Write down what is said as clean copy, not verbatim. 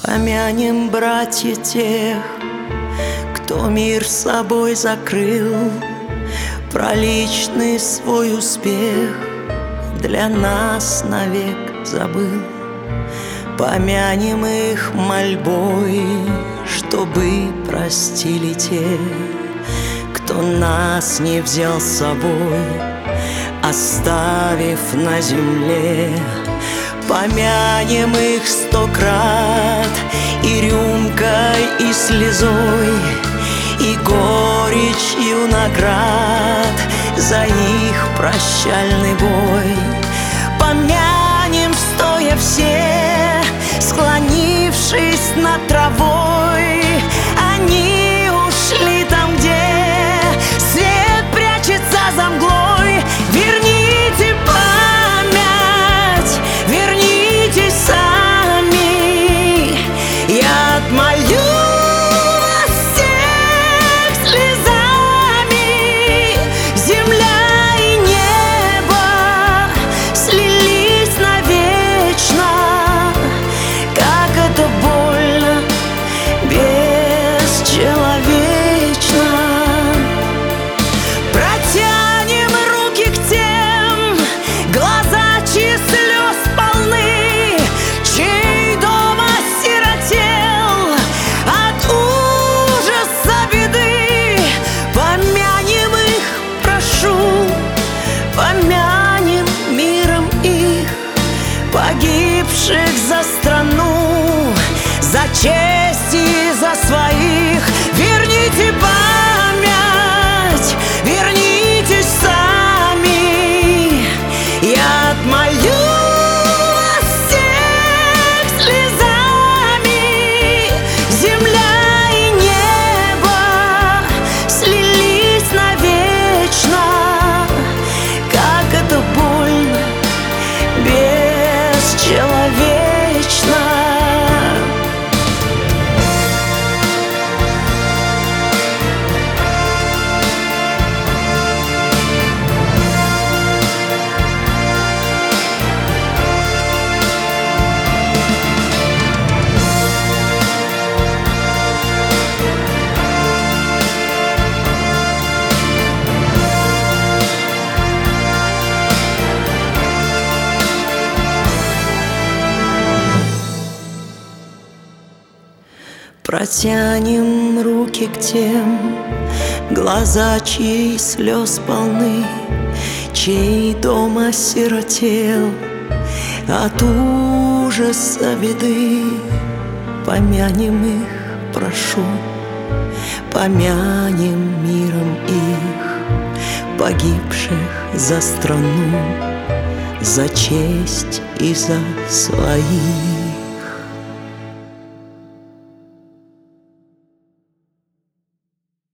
Помянем, братья, тех, кто мир собой закрыл, про личный свой успех для нас навек забыл. Помянем их мольбой, чтобы простили те, кто нас не взял с собой, оставив на земле. Помянем их 100 крат и рюмкой, и слезой, и горечью наград за их прощальный бой. Помянем, стоя все, склонившись над травой. Они ушли там, где свет прячется за мглой. Верните память, вернитесь сами. Я отмолю вас всех слезами. Земля и небо слились навечно. Как это больно, бесчеловечно. Протянем руки к тем, глаза чьи слез полны, чей дом осиротел от ужаса беды. Помянем их, прошу, помянем миром их, погибших за страну, за честь и за своих. Верните память, вернитесь сами. Я отмолю вас всех слезами. Земля и небо слились навечно. Как это больно, бесчеловечно. Протянем руки к тем, глаза чьи слез полны, чей дом осиротел от ужаса беды. Помянем их, прошу, помянем миром их, погибших за страну, за честь и за своих.